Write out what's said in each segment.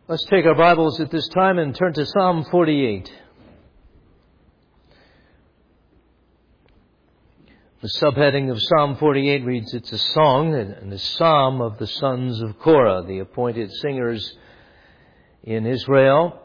Let's take our Bibles at this time and turn to Psalm 48. The subheading of Psalm 48 reads, it's a song and a psalm of the sons of Korah, the appointed singers in Israel.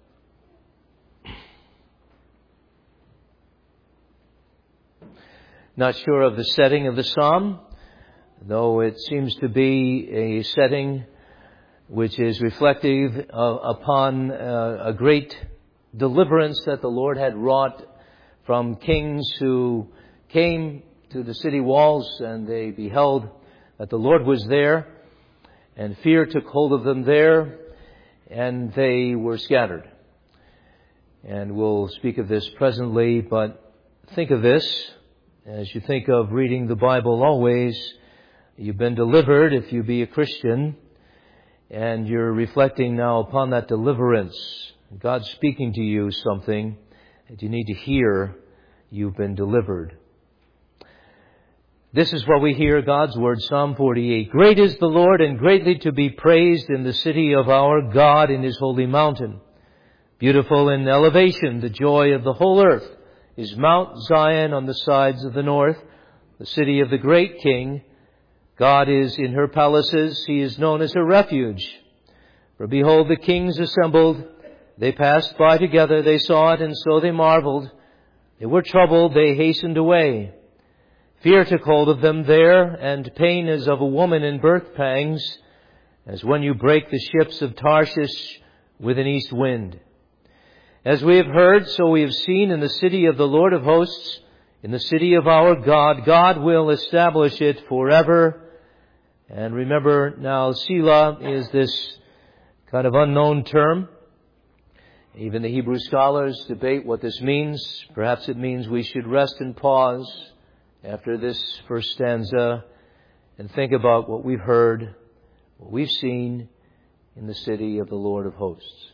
Not sure of the setting of the psalm, though it seems to be a setting which is reflective upon a great deliverance that the Lord had wrought from kings who came to the city walls, and they beheld that the Lord was there, and fear took hold of them there, and they were scattered. And we'll speak of this presently, but think of this as you think of reading the Bible always. You've been delivered if you be a Christian, and you're reflecting now upon that deliverance. God's speaking to you something that you need to hear. You've been delivered. This is what we hear, God's Word, Psalm 48. Great is the Lord, and greatly to be praised in the city of our God, in His holy mountain. Beautiful in elevation, the joy of the whole earth is Mount Zion on the sides of the north, the city of the great King. God is in her palaces. He is known as her refuge. For behold, the kings assembled. They passed by together. They saw it, and so they marveled. They were troubled. They hastened away. Fear took hold of them there, and pain as of a woman in birth pangs, as when you break the ships of Tarshish with an east wind. As we have heard, so we have seen in the city of the Lord of hosts, in the city of our God. God will establish it forever. And remember now, Selah is this kind of unknown term. Even the Hebrew scholars debate what this means. Perhaps it means we should rest and pause after this first stanza and think about what we've heard, what we've seen in the city of the Lord of hosts.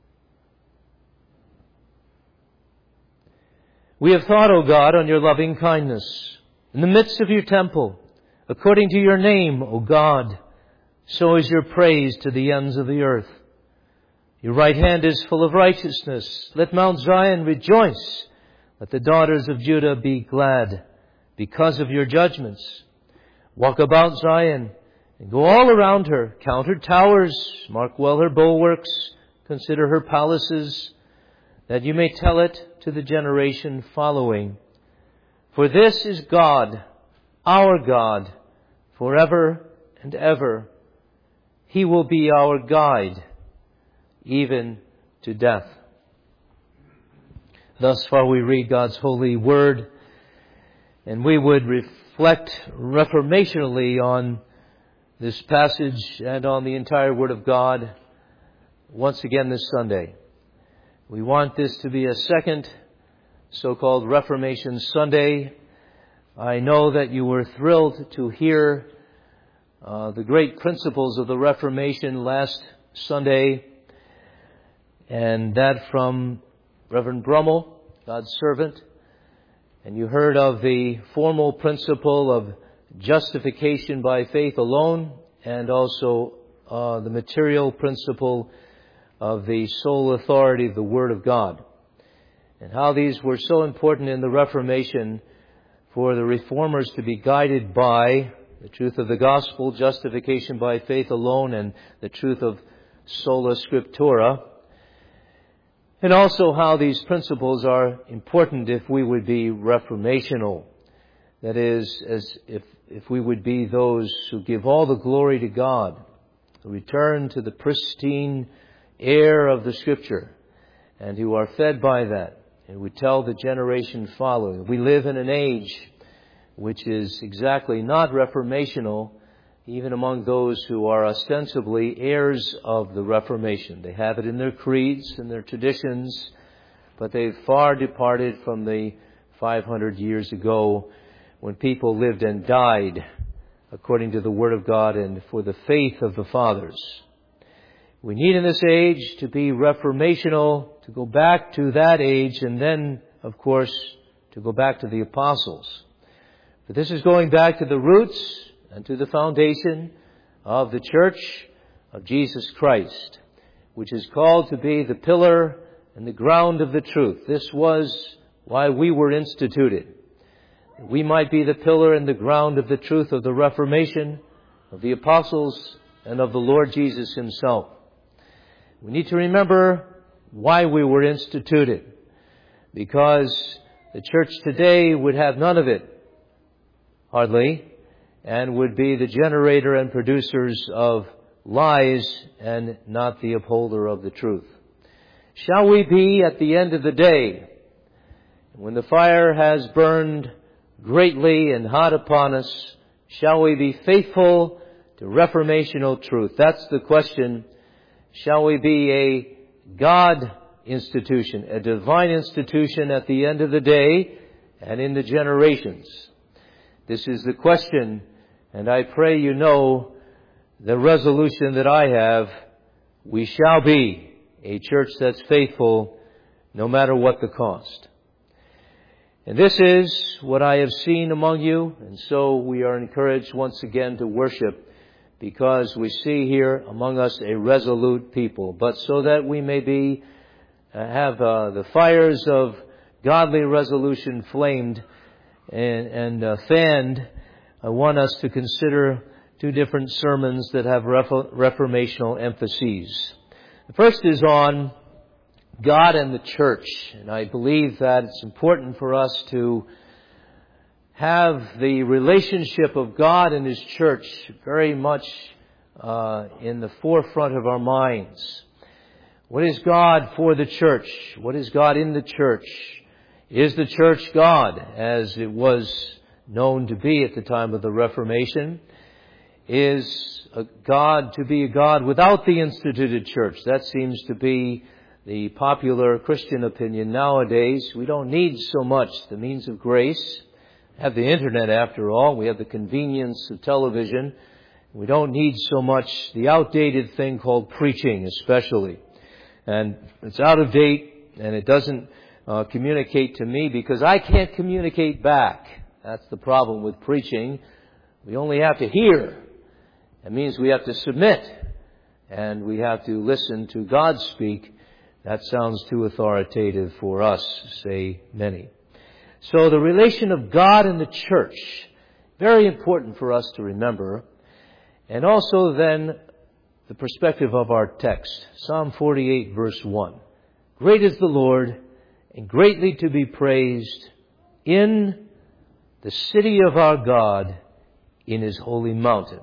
We have thought, O God, on your loving kindness in the midst of your temple. According to your name, O God, so is your praise to the ends of the earth. Your right hand is full of righteousness. Let Mount Zion rejoice. Let the daughters of Judah be glad because of your judgments. Walk about Zion and go all around her. Count her towers. Mark well her bulwarks. Consider her palaces, that you may tell it to the generation following. For this is God, our God, forever and ever. He will be our guide, even to death. Thus far we read God's holy word, and we would reflect reformationally on this passage and on the entire Word of God once again this Sunday. We want this to be a second so-called Reformation Sunday. I know that you were thrilled to hear the great principles of the Reformation last Sunday, and that from Reverend Brummel, God's servant. And you heard of the formal principle of justification by faith alone, and also the material principle of the sole authority of the Word of God, and how these were so important in the Reformation for the Reformers to be guided by the truth of the gospel, justification by faith alone, and the truth of sola scriptura. And also how these principles are important if we would be reformational. That is, as if we would be those who give all the glory to God, who return to the pristine air of the Scripture, and who are fed by that, and we tell the generation following. We live in an age which is exactly not reformational, even among those who are ostensibly heirs of the Reformation. They have it in their creeds and their traditions, but they've far departed from the 500 years ago when people lived and died according to the Word of God and for the faith of the fathers. We need in this age to be reformational, to go back to that age, and then, of course, to go back to the apostles. But this is going back to the roots and to the foundation of the Church of Jesus Christ. which is called to be the pillar and the ground of the truth. This was why we were instituted. We might be the pillar and the ground of the truth of the Reformation, of the apostles, and of the Lord Jesus himself. We need to remember why we were instituted, because the church today would have none of it, hardly, and would be the generator and producers of lies and not the upholder of the truth. Shall we be at the end of the day, when the fire has burned greatly and hot upon us, shall we be faithful to reformational truth? That's the question. Shall we be a God institution, a divine institution at the end of the day and in the generations? This is the question, and I pray you know the resolution that I have. We shall be a church that's faithful no matter what the cost. And this is what I have seen among you, and so we are encouraged once again to worship, because we see here among us a resolute people. But so that we may have the fires of godly resolution flamed and fanned, I want us to consider two different sermons that have reformational emphases. The first is on God and the church, and I believe that it's important for us to have the relationship of God and His church very much in the forefront of our minds. What is God for the church? What is God in the church? Is the church God, as it was known to be at the time of the Reformation? Is God to be a God without the instituted church? That seems to be the popular Christian opinion nowadays. We don't need so much the means of grace. We have the internet, after all. We have the convenience of television. We don't need so much the outdated thing called preaching, especially. And it's out of date, and it doesn't communicate to me because I can't communicate back. That's the problem with preaching. We only have to hear. That means we have to submit, and we have to listen to God speak. That sounds too authoritative for us, say many. So the relation of God and the church, very important for us to remember. And also then the perspective of our text, Psalm 48 verse 1. Great is the Lord and greatly to be praised in the city of our God, in His holy mountain.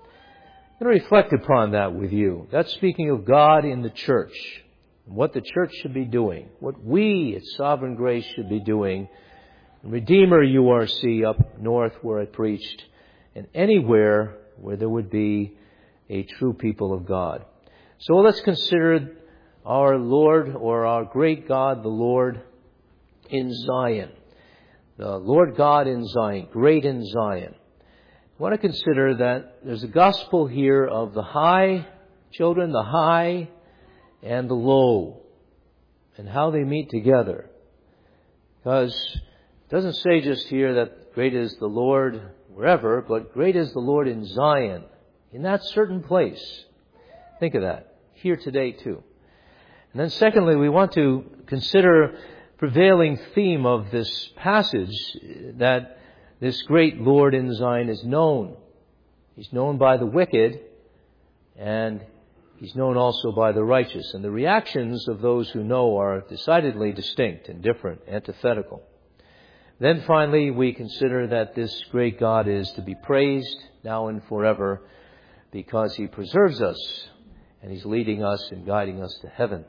I'm going to reflect upon that with you. That's speaking of God in the church, and what the church should be doing, what we at Sovereign Grace should be doing. Redeemer URC up north where I preached, and anywhere where there would be a true people of God. So let's consider our Lord, or our great God, the Lord in Zion. The Lord God in Zion, great in Zion. I want to consider that there's a gospel here of the high, children, the high and the low, and how they meet together. Because it doesn't say just here that great is the Lord wherever, but great is the Lord in Zion, in that certain place. Think of that, here today too. And then secondly, we want to consider prevailing theme of this passage, that this great Lord in Zion is known. He's known by the wicked, and He's known also by the righteous. And the reactions of those who know are decidedly distinct and different, antithetical. Then finally, we consider that this great God is to be praised now and forever, because He preserves us and He's leading us and guiding us to heaven.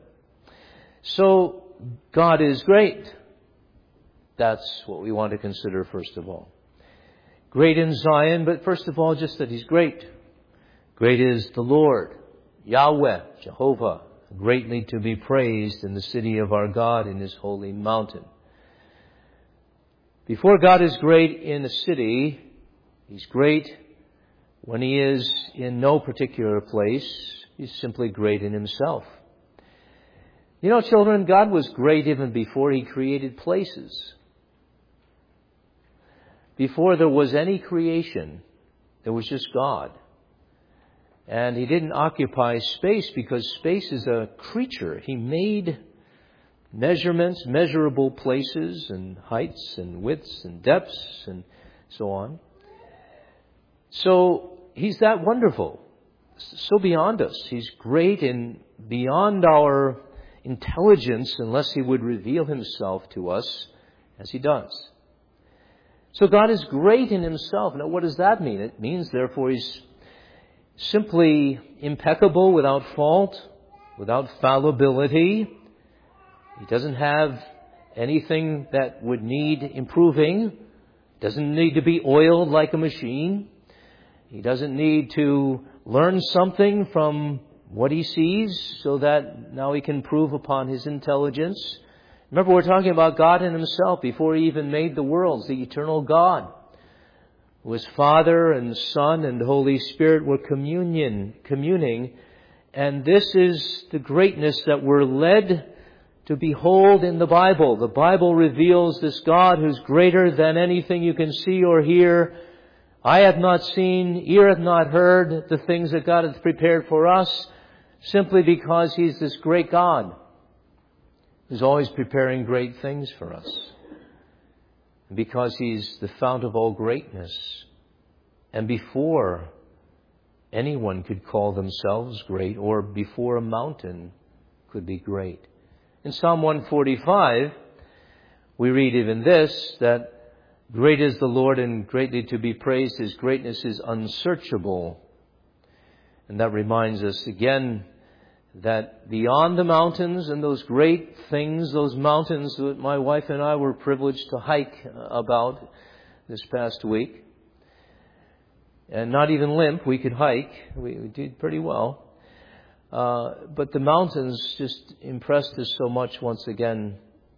So, God is great. That's what we want to consider first of all. Great in Zion, but first of all, just that He's great. Great is the Lord, Yahweh, Jehovah, greatly to be praised in the city of our God, in His holy mountain. Before God is great in a city, He's great when He is in no particular place. He's simply great in Himself. You know, children, God was great even before He created places. Before there was any creation, there was just God. And He didn't occupy space because space is a creature. He made measurements, measurable places and heights and widths and depths and so on. So He's that wonderful, so beyond us. He's great and beyond our intelligence unless He would reveal Himself to us as He does. So God is great in Himself. Now what does that mean? It means therefore He's simply impeccable, without fault, without fallibility. He doesn't have anything that would need improving. Doesn't need to be oiled like a machine. He doesn't need to learn something from what He sees so that now He can improve upon His intelligence. Remember, we're talking about God in Himself before He even made the worlds, the eternal God, who is Father and Son and Holy Spirit were communing. And this is the greatness that we're led to behold in the Bible. The Bible reveals this God who's greater than anything you can see or hear. Eye hath not seen, ear hath not heard the things that God hath prepared for us, simply because He's this great God who's always preparing great things for us. And because He's the fount of all greatness. And before anyone could call themselves great, or before a mountain could be great. In Psalm 145, we read even this, that great is the Lord and greatly to be praised. His greatness is unsearchable. And that reminds us again that beyond the mountains and those great things, those mountains that my wife and I were privileged to hike about this past week, and not even limp, we could hike. We did pretty well. But the mountains just impressed us so much once again.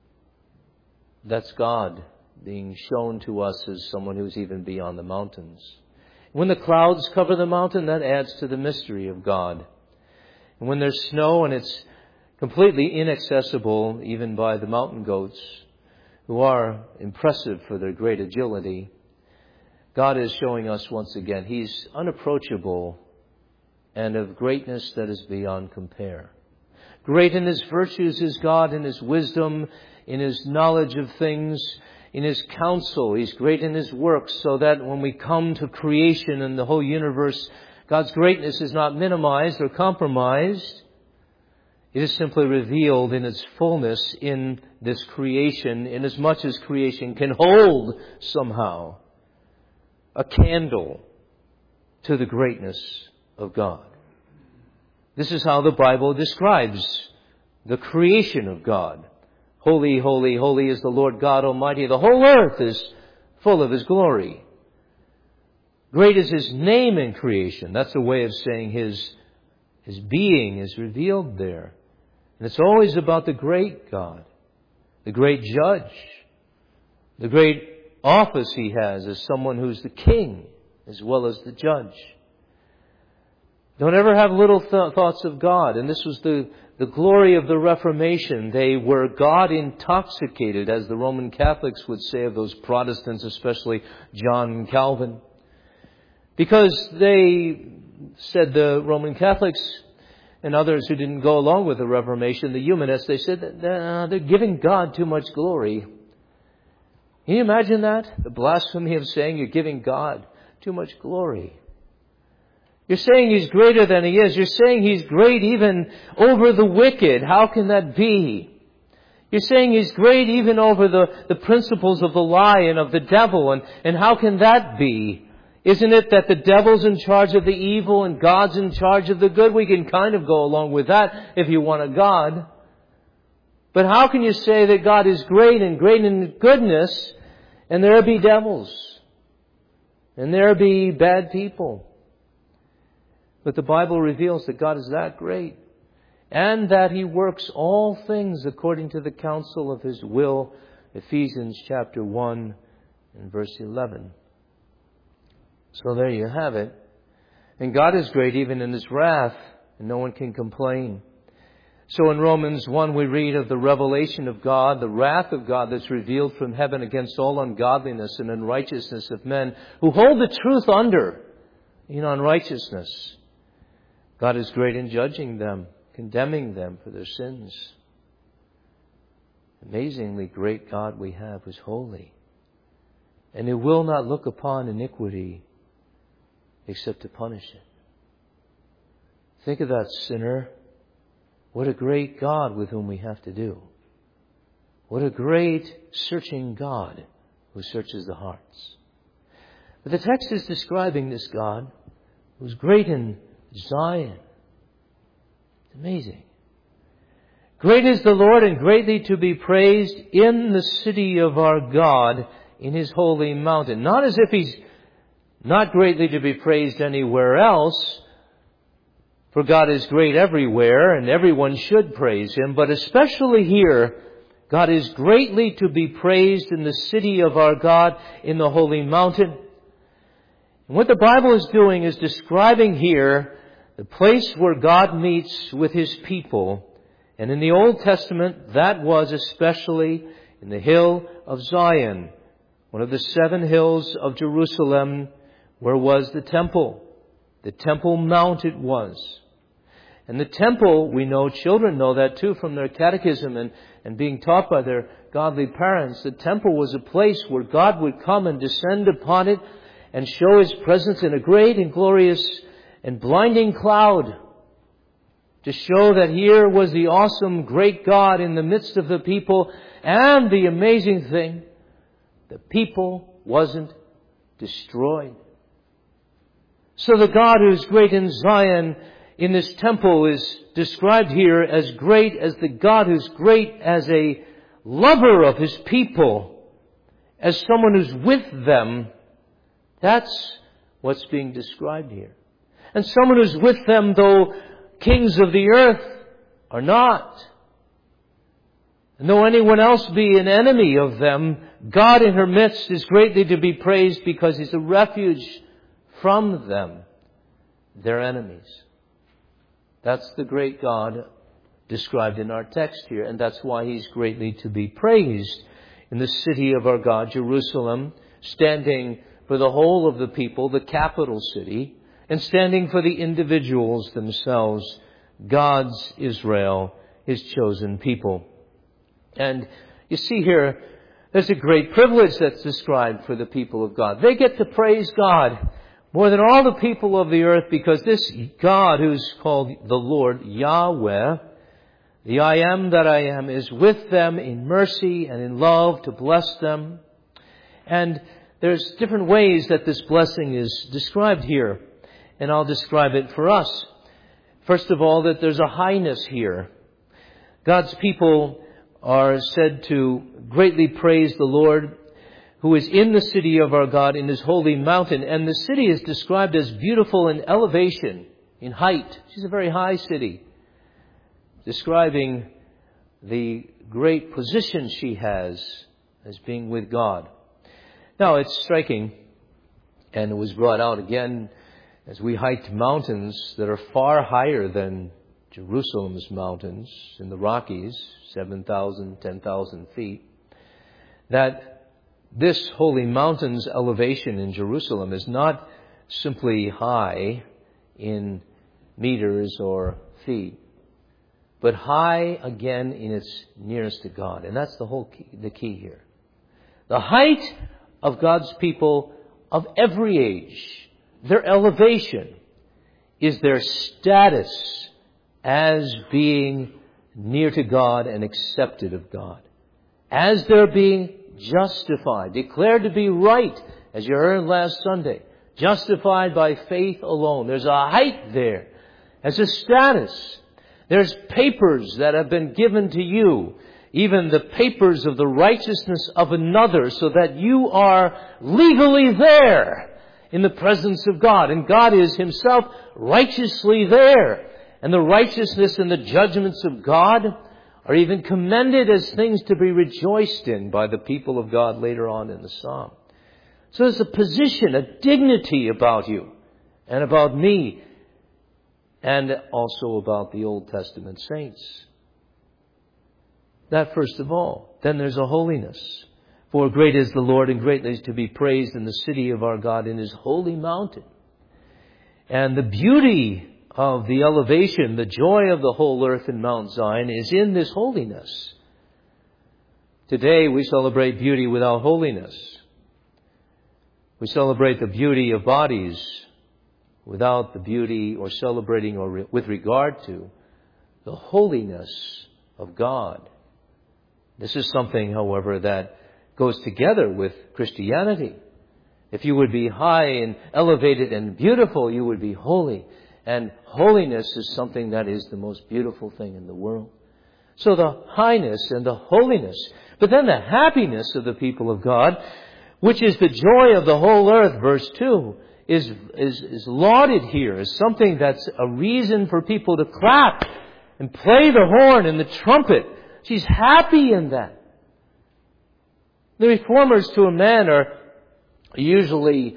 That's God being shown to us as someone who's even beyond the mountains. When the clouds cover the mountain, that adds to the mystery of God. And when there's snow and it's completely inaccessible even by the mountain goats, who are impressive for their great agility, God is showing us once again He's unapproachable and of greatness that is beyond compare. Great in His virtues is God, in His wisdom, in His knowledge of things, in His counsel. He's great in His works, so that when we come to creation and the whole universe, God's greatness is not minimized or compromised. It is simply revealed in its fullness in this creation, inasmuch as creation can hold somehow a candle to the greatness of God. This is how the Bible describes the creation of God. Holy, holy, holy is the Lord God Almighty. The whole earth is full of His glory. Great is His name in creation. That's a way of saying His being is revealed there. And it's always about the great God, the great judge, the great office He has as someone who's the king as well as the judge. Don't ever have little thoughts of God. And this was the glory of the Reformation. They were God intoxicated, as the Roman Catholics would say of those Protestants, especially John Calvin. Because they said, the Roman Catholics and others who didn't go along with the Reformation, the humanists, they said that they're giving God too much glory. Can you imagine that? The blasphemy of saying you're giving God too much glory. You're saying He's greater than He is. You're saying He's great even over the wicked. How can that be? You're saying He's great even over the principles of the lie and of the devil. And how can that be? Isn't it that the devil's in charge of the evil and God's in charge of the good? We can kind of go along with that if you want a God. But how can you say that God is great and great in goodness, and there be devils, and there be bad people? But the Bible reveals that God is that great, and that He works all things according to the counsel of His will. Ephesians chapter 1 and verse 11. So there you have it. And God is great even in His wrath, and no one can complain. So in Romans 1 we read of the revelation of God, the wrath of God that's revealed from heaven against all ungodliness and unrighteousness of men who hold the truth under in unrighteousness. God is great in judging them, condemning them for their sins. Amazingly great God we have, who's holy, and who will not look upon iniquity except to punish it. Think of that, sinner. What a great God with whom we have to do. What a great searching God who searches the hearts. But the text is describing this God who's great in Zion. It's amazing. Great is the Lord and greatly to be praised in the city of our God, in His holy mountain. Not as if He's not greatly to be praised anywhere else, for God is great everywhere and everyone should praise Him, but especially here, God is greatly to be praised in the city of our God, in the holy mountain. And what the Bible is doing is describing here the place where God meets with His people. And in the Old Testament, that was especially in the hill of Zion, one of the 7 hills of Jerusalem, where was the temple. The Temple Mount it was. And the temple, we know, children know that too from their catechism and being taught by their godly parents. The temple was a place where God would come and descend upon it and show His presence in a great and glorious and blinding cloud, to show that here was the awesome, great God in the midst of the people. And the amazing thing, the people wasn't destroyed. So the God who's great in Zion, in this temple, is described here as great as the God who's great as a lover of His people, as someone who's with them. That's what's being described here. And someone who's with them, though kings of the earth are not. And though anyone else be an enemy of them, God in her midst is greatly to be praised because He's a refuge from them, their enemies. That's the great God described in our text here, and that's why He's greatly to be praised in the city of our God, Jerusalem, standing for the whole of the people, the capital city, and standing for the individuals themselves, God's Israel, His chosen people. And you see here, there's a great privilege that's described for the people of God. They get to praise God more than all the people of the earth, because this God who's called the Lord, Yahweh, the I am that I am, is with them in mercy and in love to bless them. And there's different ways that this blessing is described here, and I'll describe it for us. First of all, that there's a highness here. God's people are said to greatly praise the Lord, who is in the city of our God, in His holy mountain. And the city is described as beautiful in elevation, in height. She's a very high city, describing the great position she has as being with God. Now, it's striking, and it was brought out again as we hiked mountains that are far higher than Jerusalem's mountains in the Rockies, 7,000, 10,000 feet, that this holy mountain's elevation in Jerusalem is not simply high in meters or feet, but high again in its nearness to God. And that's the key here. The height of God's people of every age, their elevation, is their status as being near to God and accepted of God. As they're being justified, declared to be right, as you heard last Sunday. Justified by faith alone. There's a height there. As a status. There's papers that have been given to you. Even the papers of the righteousness of another, so that you are legally there in the presence of God. And God is Himself righteously there. And the righteousness and the judgments of God are even commended as things to be rejoiced in by the people of God later on in the psalm. So there's a position, a dignity about you and about me, and also about the Old Testament saints. That first of all. Then there's a holiness. For great is the Lord, and greatly is to be praised in the city of our God, in His holy mountain. And the beauty of the elevation, the joy of the whole earth in Mount Zion is in this holiness. Today we celebrate beauty without holiness. We celebrate the beauty of bodies without the beauty or celebrating or with regard to the holiness of God. This is something, however, that goes together with Christianity. If you would be high and elevated and beautiful, you would be holy. And holiness is something that is the most beautiful thing in the world. So the highness and the holiness, but then the happiness of the people of God, which is the joy of the whole earth, verse 2, is lauded here as something that's a reason for people to clap and play the horn and the trumpet. She's happy in that. The reformers to a man are usually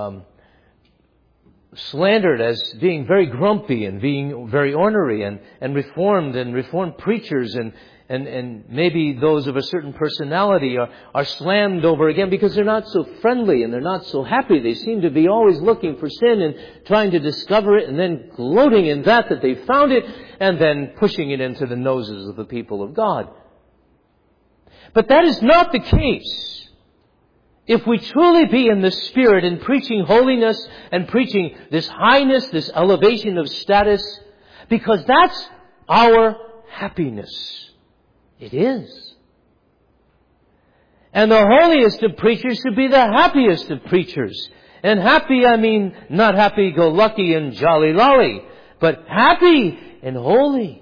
slandered as being very grumpy and being very ornery, and reformed preachers and maybe those of a certain personality are slammed over again because they're not so friendly and they're not so happy. They seem to be always looking for sin and trying to discover it and then gloating in that they found it and then pushing it into the noses of the people of God. But that is not the case. If we truly be in the Spirit in preaching holiness and preaching this highness, this elevation of status, because that's our happiness. It is. And the holiest of preachers should be the happiest of preachers. And happy, I mean not happy-go-lucky and jolly-lolly, but happy and holy.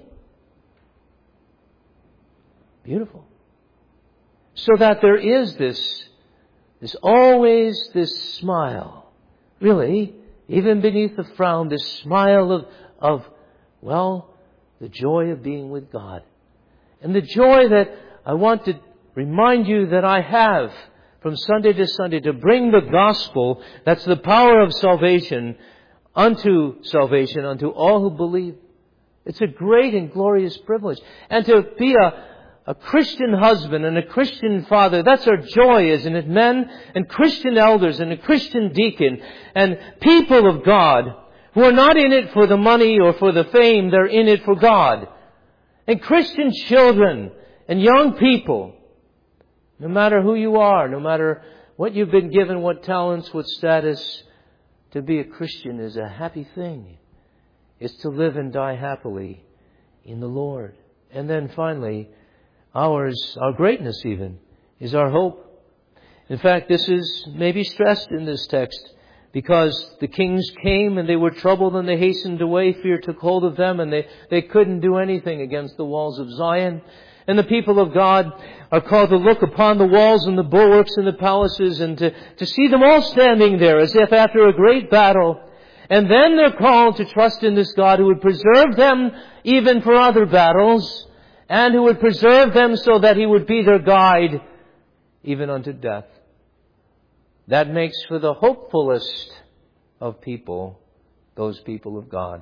Beautiful. So that there is this always this smile. Really, even beneath the frown, this smile of the joy of being with God. And the joy that I want to remind you that I have from Sunday to Sunday to bring the gospel, that's the power of salvation, unto all who believe. It's a great and glorious privilege. And to be a Christian husband and a Christian father, that's our joy, isn't it? Men and Christian elders and a Christian deacon and people of God who are not in it for the money or for the fame, they're in it for God. And Christian children and young people, no matter who you are, no matter what you've been given, what talents, what status, to be a Christian is a happy thing. It's to live and die happily in the Lord. And then finally, our greatness even, is our hope. In fact, this is maybe stressed in this text because the kings came and they were troubled and they hastened away. Fear took hold of them and they couldn't do anything against the walls of Zion. And the people of God are called to look upon the walls and the bulwarks and the palaces and to see them all standing there as if after a great battle. And then they're called to trust in this God who would preserve them even for other battles and who would preserve them so that He would be their guide even unto death. That makes for the hopefulest of people, those people of God.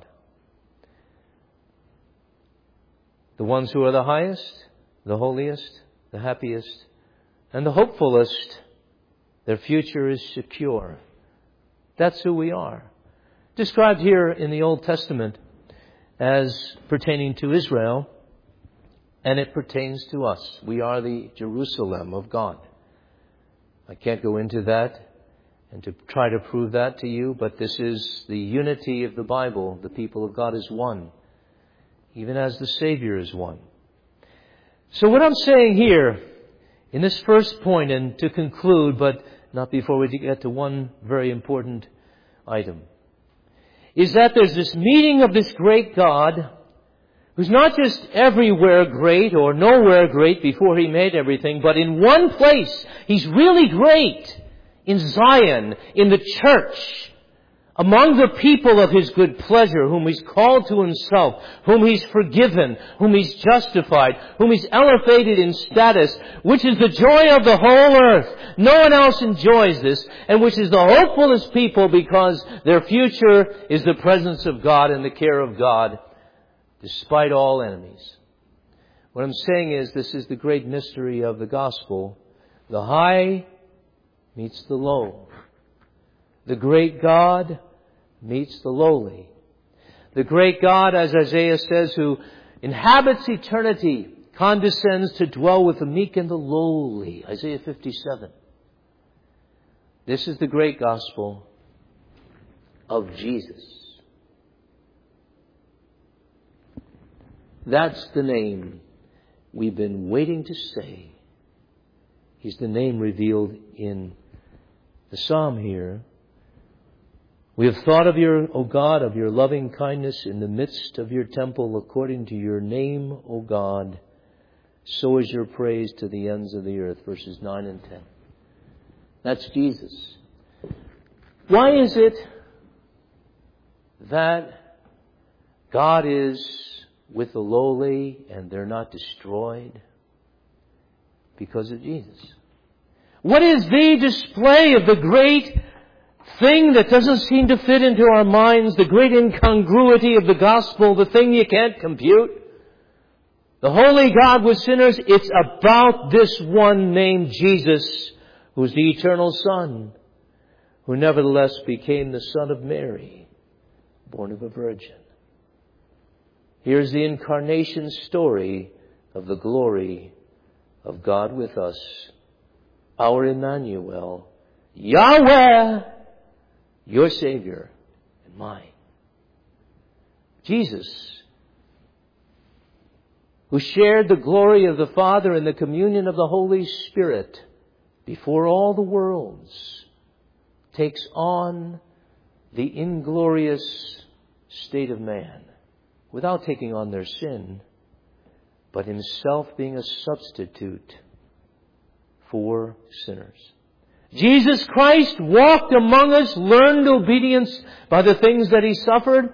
The ones who are the highest, the holiest, the happiest, and the hopefulest, their future is secure. That's who we are. Described here in the Old Testament as pertaining to Israel, and it pertains to us. We are the Jerusalem of God. I can't go into that and to try to prove that to you, but this is the unity of the Bible. The people of God is one, even as the Savior is one. So what I'm saying here in this first point, and to conclude, but not before we get to one very important item, is that there's this meeting of this great God who's not just everywhere great or nowhere great before He made everything, but in one place He's really great, in Zion, in the church, among the people of His good pleasure, whom He's called to Himself, whom He's forgiven, whom He's justified, whom He's elevated in status, which is the joy of the whole earth. No one else enjoys this, and which is the hopefulest people because their future is the presence of God and the care of God, despite all enemies. What I'm saying is this is the great mystery of the gospel. The high meets the low. The great God meets the lowly. The great God, as Isaiah says, who inhabits eternity, condescends to dwell with the meek and the lowly. Isaiah 57. This is the great gospel of Jesus. That's the name we've been waiting to say. He's the name revealed in the psalm here. We have thought of your, O God, of your loving kindness in the midst of your temple, according to your name, O God. So is your praise to the ends of the earth. Verses 9 and 10. That's Jesus. Why is it that God is with the lowly and they're not destroyed? Because of Jesus. What is the display of the great thing that doesn't seem to fit into our minds, the great incongruity of the gospel, the thing you can't compute? The holy God with sinners, it's about this one named Jesus, who's the eternal Son, who nevertheless became the Son of Mary, born of a virgin. Here's the incarnation story of the glory of God with us, our Emmanuel, Yahweh, your Savior and mine. Jesus, who shared the glory of the Father and the communion of the Holy Spirit before all the worlds, takes on the inglorious state of man without taking on their sin, but himself being a substitute for sinners. Jesus Christ walked among us, learned obedience by the things that he suffered,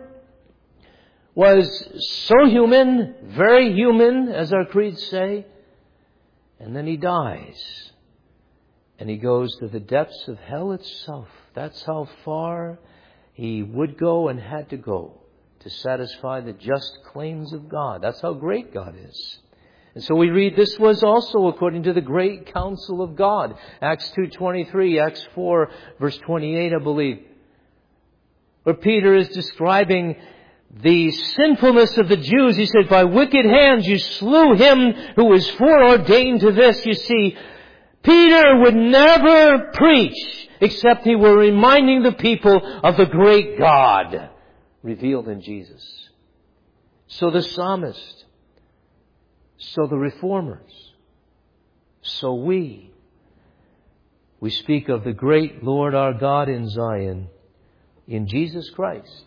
was so human, very human, as our creeds say, and then he dies. And he goes to the depths of hell itself. That's how far he would go and had to go to satisfy the just claims of God. That's how great God is. And so we read this was also according to the great counsel of God. Acts 2:23, Acts 4, verse 28, I believe, where Peter is describing the sinfulness of the Jews. He said, by wicked hands you slew him who was foreordained to this. You see, Peter would never preach except he were reminding the people of the great God revealed in Jesus. So the psalmist, so the reformers, so we speak of the great Lord our God in Zion, in Jesus Christ.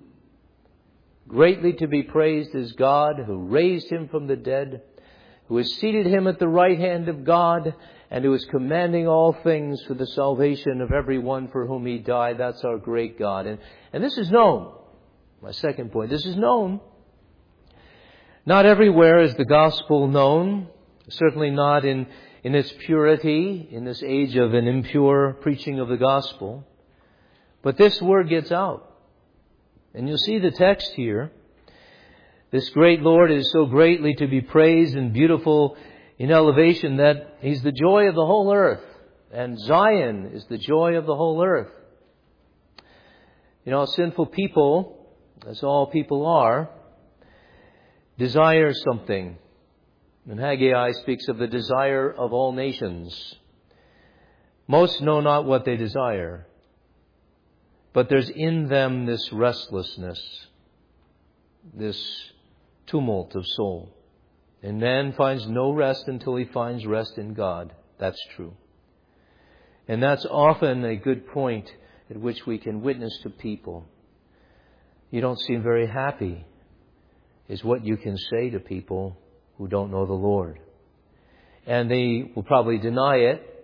Greatly to be praised is God who raised him from the dead, who has seated him at the right hand of God, and who is commanding all things for the salvation of everyone for whom he died. That's our great God. And this is known. My second point, this is known. Not everywhere is the gospel known. Certainly not in its purity, in this age of an impure preaching of the gospel. But this word gets out. And you'll see the text here. This great Lord is so greatly to be praised and beautiful in elevation that he's the joy of the whole earth. And Zion is the joy of the whole earth. You know, sinful people, as all people are, desire something. And Haggai speaks of the desire of all nations. Most know not what they desire, but there's in them this restlessness, this tumult of soul. And man finds no rest until he finds rest in God. That's true. And that's often a good point at which we can witness to people. You don't seem very happy, is what you can say to people who don't know the Lord. And they will probably deny it.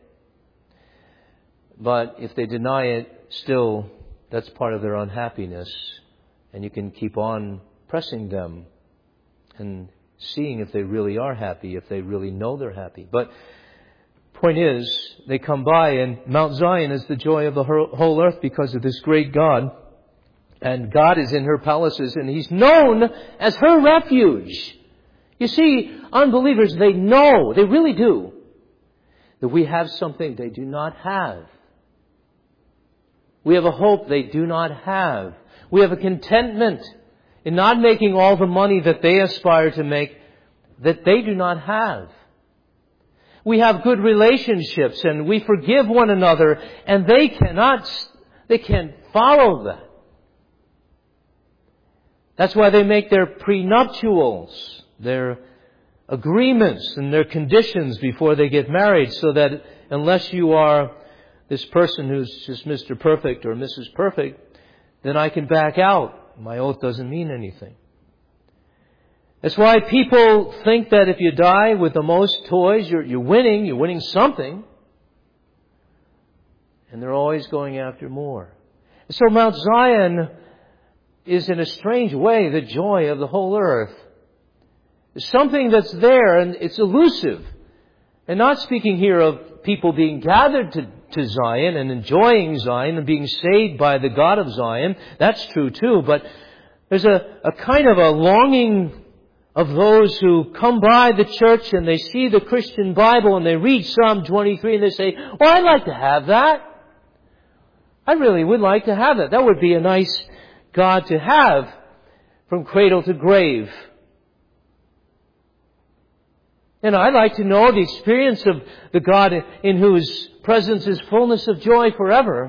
But if they deny it, still, that's part of their unhappiness. And you can keep on pressing them and seeing if they really are happy, if they really know they're happy. But point is, they come by, and Mount Zion is the joy of the whole earth because of this great God. And God is in her palaces, and he's known as her refuge. You see, unbelievers, they know, they really do, that we have something they do not have. We have a hope they do not have. We have a contentment in not making all the money that they aspire to make, that they do not have. We have good relationships and we forgive one another, and they can't follow that. That's why they make their prenuptials, their agreements and their conditions before they get married, so that unless you are this person who's just Mr. Perfect or Mrs. Perfect, then I can back out. My oath doesn't mean anything. That's why people think that if you die with the most toys, you're winning something. And they're always going after more. So Mount Zion is in a strange way the joy of the whole earth. It's something that's there and it's elusive. And not speaking here of people being gathered to Zion and enjoying Zion and being saved by the God of Zion. That's true too. But there's a kind of a longing of those who come by the church and they see the Christian Bible and they read Psalm 23 and they say, "Oh, I'd like to have that. I really would like to have that. That would be a nice God to have from cradle to grave. And I'd like to know the experience of the God in whose presence is fullness of joy forever."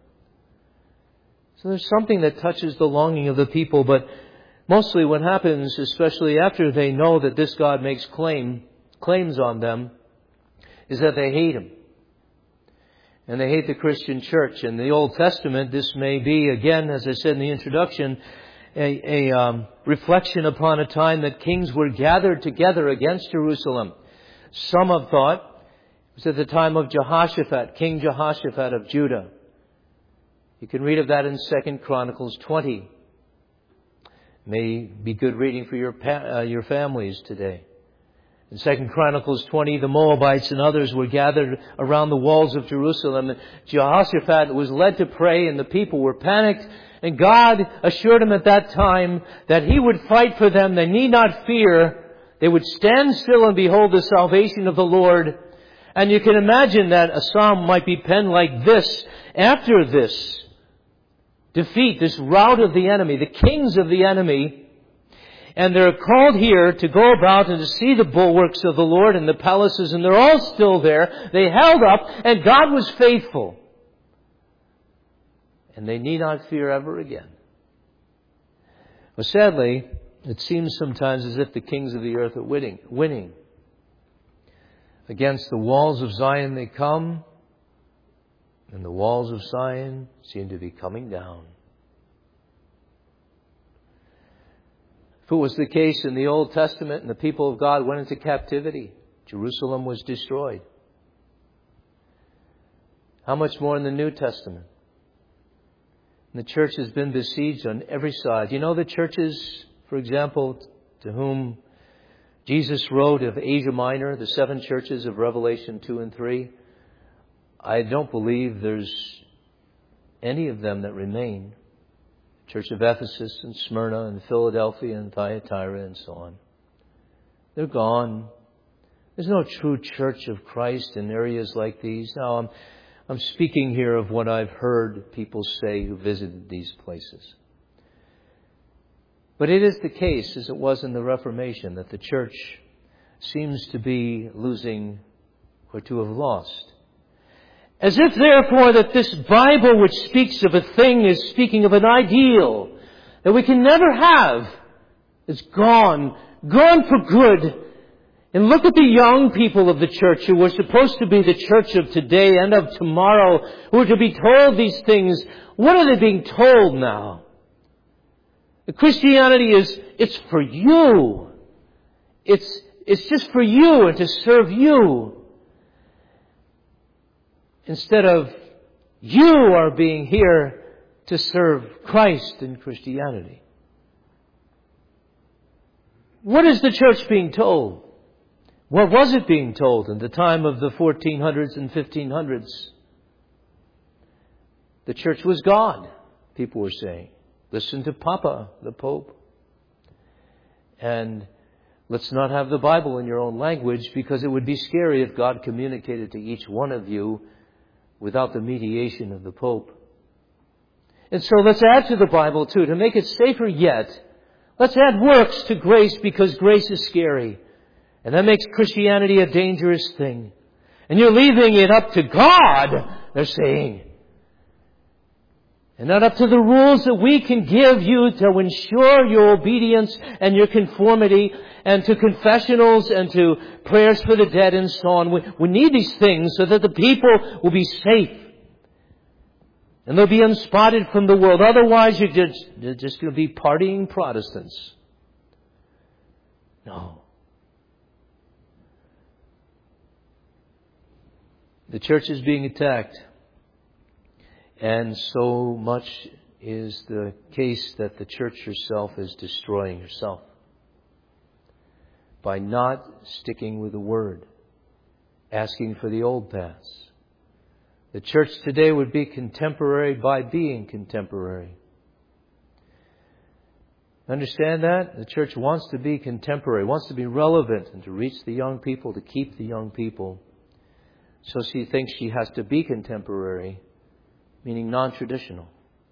So there's something that touches the longing of the people, but mostly what happens, especially after they know that this God makes claims on them, is that they hate Him. And they hate the Christian church. In the Old Testament, this may be, again, as I said in the introduction, a reflection upon a time that kings were gathered together against Jerusalem. Some have thought it was at the time of Jehoshaphat, King Jehoshaphat of Judah. You can read of that in 2 Chronicles 20. May be good reading for your families today. In 2 Chronicles 20, the Moabites and others were gathered around the walls of Jerusalem. And Jehoshaphat was led to pray, and the people were panicked. And God assured him at that time that He would fight for them. They need not fear. They would stand still and behold the salvation of the Lord. And you can imagine that a psalm might be penned like this after this defeat, this rout of the enemy, the kings of the enemy. And they're called here to go about and to see the bulwarks of the Lord and the palaces, and they're all still there. They held up, and God was faithful. And they need not fear ever again. Well, sadly, it seems sometimes as if the kings of the earth are winning. Against the walls of Zion they come, and the walls of Zion seem to be coming down. If it was the case in the Old Testament and the people of God went into captivity, Jerusalem was destroyed. How much more in the New Testament? And the church has been besieged on every side. You know the churches, for example, to whom Jesus wrote of Asia Minor, the 7 churches of Revelation 2 and 3? I don't believe there's any of them that remain. Church of Ephesus and Smyrna and Philadelphia and Thyatira and so on. They're gone. There's no true church of Christ in areas like these. Now, I'm speaking here of what I've heard people say who visited these places. But it is the case, as it was in the Reformation, that the church seems to be losing or to have lost. As if, therefore, that this Bible which speaks of a thing is speaking of an ideal that we can never have is gone for good. And look at the young people of the church who were supposed to be the church of today and of tomorrow, who are to be told these things. What are they being told now? Christianity it's for you. It's just for you and to serve you. Instead of you are being here to serve Christ in Christianity. What is the church being told? What was it being told in the time of the 1400s and 1500s? The church was God, people were saying. Listen to Papa, the Pope. And let's not have the Bible in your own language, because it would be scary if God communicated to each one of you without the mediation of the Pope. And so let's add to the Bible too, to make it safer yet. Let's add works to grace because grace is scary. And that makes Christianity a dangerous thing. And you're leaving it up to God, they're saying. And not up to the rules that we can give you to ensure your obedience and your conformity, and to confessionals and to prayers for the dead and so on. We need these things so that the people will be safe. And they'll be unspotted from the world. Otherwise, you're just going to be partying Protestants. No. The church is being attacked. And so much is the case that the church herself is destroying herself by not sticking with the Word, asking for the old paths. The church today would be contemporary by being contemporary. Understand that? The church wants to be contemporary, wants to be relevant and to reach the young people, to keep the young people. So she thinks she has to be contemporary, meaning non-traditional.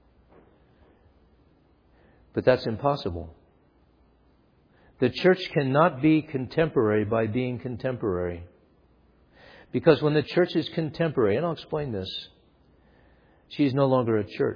But that's impossible. The church cannot be contemporary by being contemporary. Because when the church is contemporary, and I'll explain this, she's no longer a church.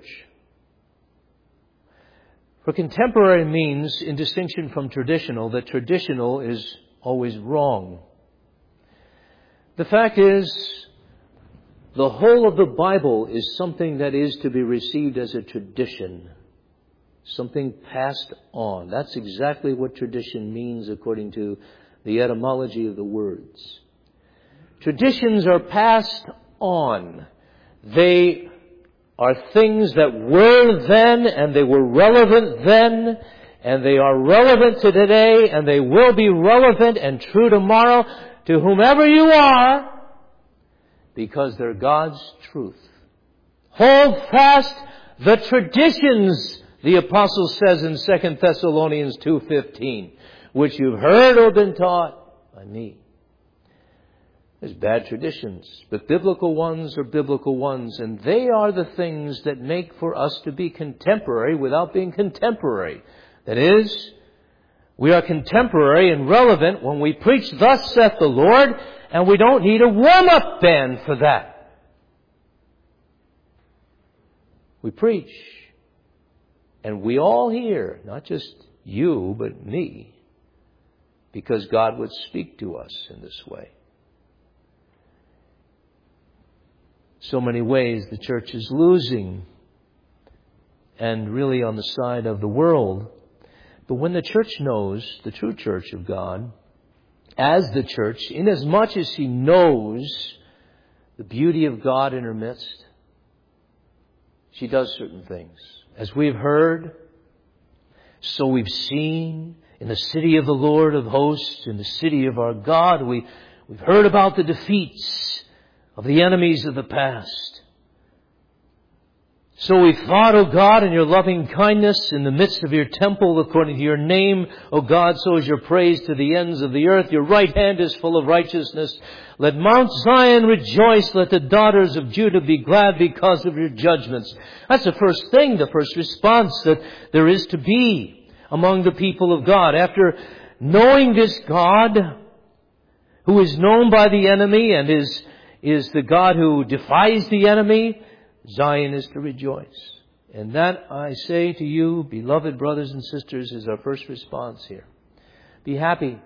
For contemporary means, in distinction from traditional, that traditional is always wrong. The fact is, the whole of the Bible is something that is to be received as a tradition. Something passed on. That's exactly what tradition means according to the etymology of the words. Traditions are passed on. They are things that were then, and they were relevant then, and they are relevant to today, and they will be relevant and true tomorrow to whomever you are, because they're God's truth. Hold fast the traditions, the apostle says in 2 Thessalonians 2:15, which you've heard or been taught by me. There's bad traditions, but biblical ones are biblical ones, and they are the things that make for us to be contemporary without being contemporary. That is, we are contemporary and relevant when we preach, "Thus saith the Lord," and we don't need a warm-up band for that. We preach, and we all hear, not just you, but me, because God would speak to us in this way. So many ways the church is losing, and really on the side of the world. But when the church knows, the true church of God, as the church, inasmuch as she knows the beauty of God in her midst, she does certain things. As we've heard, so we've seen in the city of the Lord of hosts, in the city of our God. We've heard about the defeats of the enemies of the past. So we thought, O God, in your loving kindness in the midst of your temple, according to your name, O God, so is your praise to the ends of the earth. Your right hand is full of righteousness. Let Mount Zion rejoice. Let the daughters of Judah be glad because of your judgments. That's the first thing, the first response that there is to be among the people of God. After knowing this God, who is known by the enemy and is the God who defies the enemy, Zion is to rejoice. And that, I say to you, beloved brothers and sisters, is our first response here. Be happy.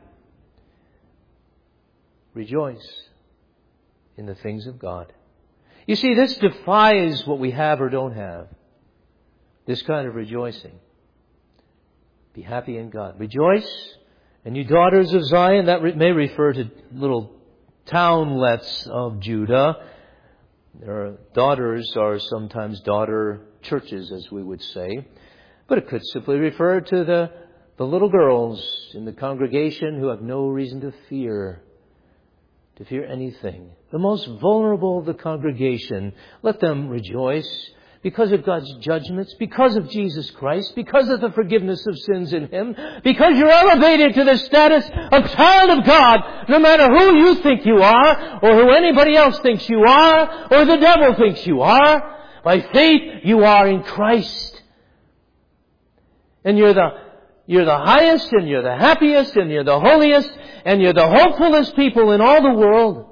Rejoice in the things of God. You see, this defies what we have or don't have. This kind of rejoicing. Be happy in God. Rejoice. And you daughters of Zion, that may refer to little townlets of Judah. Their daughters are sometimes daughter churches, as we would say. But it could simply refer to the little girls in the congregation who have no reason to fear anything. The most vulnerable of the congregation. Let them rejoice because of God's judgments, because of Jesus Christ, because of the forgiveness of sins in Him, because you're elevated to the status of child of God, no matter who you think you are, or who anybody else thinks you are, or the devil thinks you are. By faith, you are in Christ. And you're the You're the highest, and you're the happiest, and you're the holiest, and you're the hopefulest people in all the world.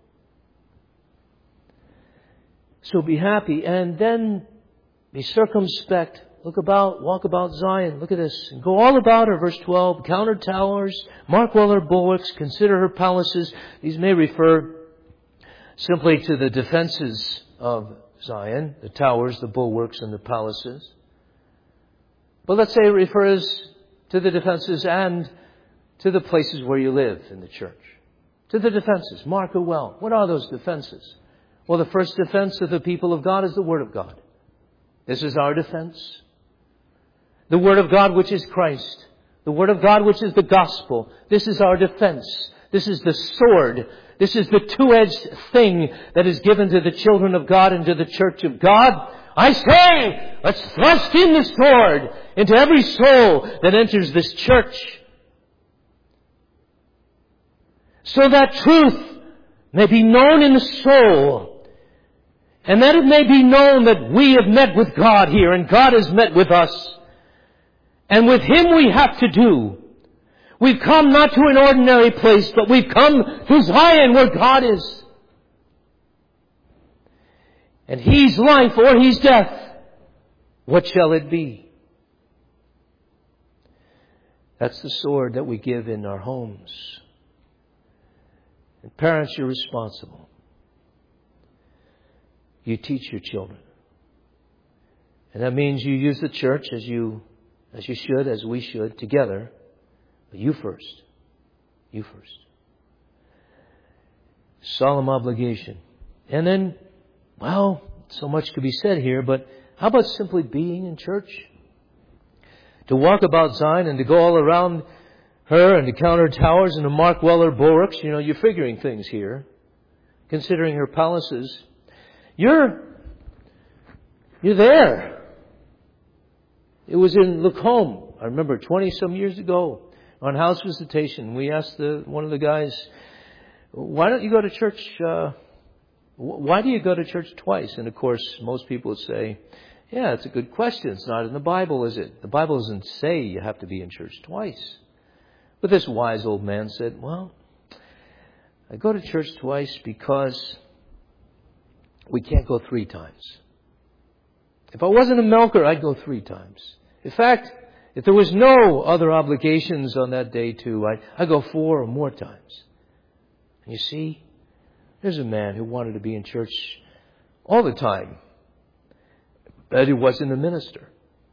So be happy, and then be circumspect. Look about, walk about Zion. Look at this. And go all about her, verse 12. Count her towers, mark well her bulwarks, consider her palaces. These may refer simply to the defenses of Zion, the towers, the bulwarks, and the palaces. But let's say it refers to the defenses and to the places where you live in the church. To the defenses. Mark her well. What are those defenses? Well, the first defense of the people of God is the Word of God. This is our defense. The Word of God, which is Christ. The Word of God, which is the gospel. This is our defense. This is the sword. This is the two-edged thing that is given to the children of God and to the church of God. I say, let's thrust in the sword into every soul that enters this church, so that truth may be known in the soul, and that it may be known that we have met with God here, and God has met with us. And with Him we have to do. We've come not to an ordinary place, but we've come to Zion where God is. And He's life or He's death. What shall it be? That's the sword that we give in our homes. And parents, you're responsible. You teach your children. And that means you use the church as you should, as we should, together. But you first. You first. Solemn obligation. And then, well, so much could be said here, but how about simply being in church? To walk about Zion and to go all around her and to count her towers and to mark well her bulwarks. You know, you're figuring things here. Considering her palaces. You're there. It was in Lacombe. I remember 20-some years ago on house visitation. We asked one of the guys, why don't you go to church? Why do you go to church twice? And of course, most people would say, yeah, it's a good question. It's not in the Bible, is it? The Bible doesn't say you have to be in church twice. But this wise old man said, well, I go to church twice because we can't go 3 times. If I wasn't a milker, I'd go 3 times. In fact, if there was no other obligations on that day too, I'd go 4 or more times. And you see, there's a man who wanted to be in church all the time, but he wasn't a minister.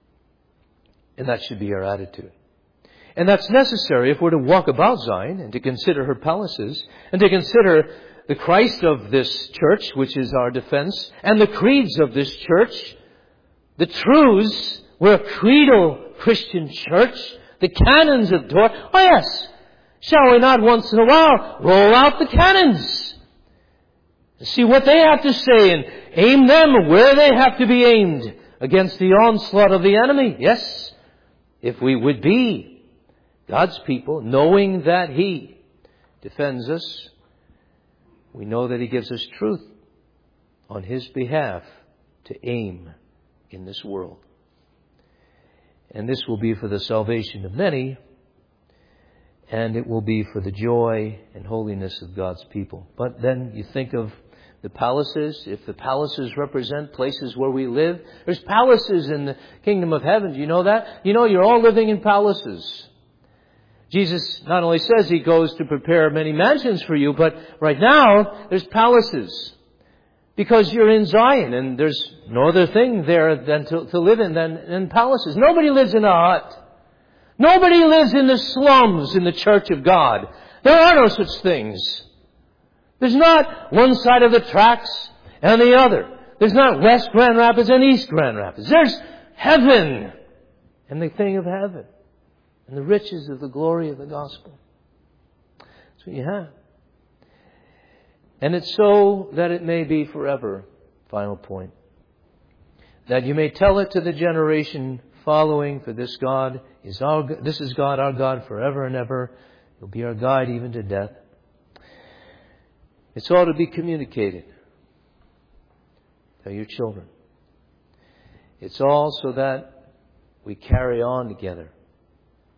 And that should be our attitude. And that's necessary if we're to walk about Zion and to consider her palaces and to consider the Christ of this church, which is our defense, and the creeds of this church, the truths. We're a creedal Christian church, the canons of Torah. Oh yes, shall we not once in a while roll out the canons? See what they have to say and aim them where they have to be aimed against the onslaught of the enemy. Yes, if we would be God's people, knowing that He defends us, we know that He gives us truth on His behalf to aim in this world. And this will be for the salvation of many, and it will be for the joy and holiness of God's people. But then you think of the palaces. If the palaces represent places where we live, there's palaces in the kingdom of heaven. Do you know that? You know, you're all living in palaces. Jesus not only says He goes to prepare many mansions for you, but right now there's palaces. Because you're in Zion and there's no other thing there than to live in palaces. Nobody lives in a hut. Nobody lives in the slums in the church of God. There are no such things. There's not one side of the tracks and the other. There's not West Grand Rapids and East Grand Rapids. There's heaven and the thing of heaven and the riches of the glory of the gospel. That's what you have. And it's so that it may be forever. Final point. That you may tell it to the generation following, for this is God, our God forever and ever. He'll be our guide even to death. It's all to be communicated. Tell your children. It's all so that we carry on together.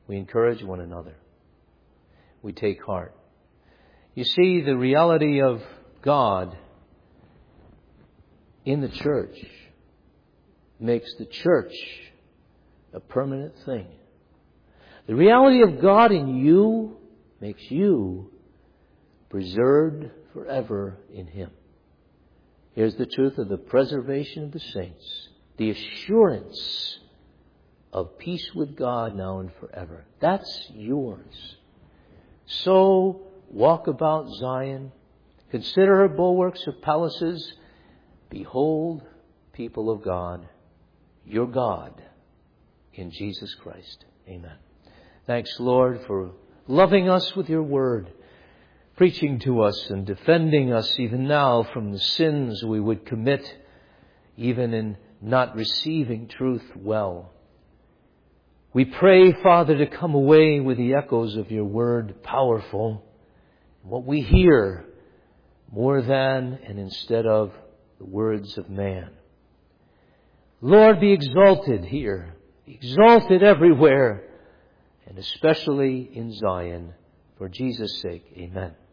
We encourage one another. We take heart. You see, the reality of God in the church makes the church a permanent thing. The reality of God in you makes you preserved forever in Him. Here's the truth of the preservation of the saints. The assurance of peace with God now and forever. That's yours. So walk about Zion. Consider her bulwarks, her palaces. Behold, people of God, your God in Jesus Christ. Amen. Thanks, Lord, for loving us with your word, preaching to us and defending us even now from the sins we would commit, even in not receiving truth well. We pray, Father, to come away with the echoes of your word, powerful, what we hear more than and instead of the words of man. Lord, be exalted here, exalted everywhere, and especially in Zion. For Jesus' sake, amen.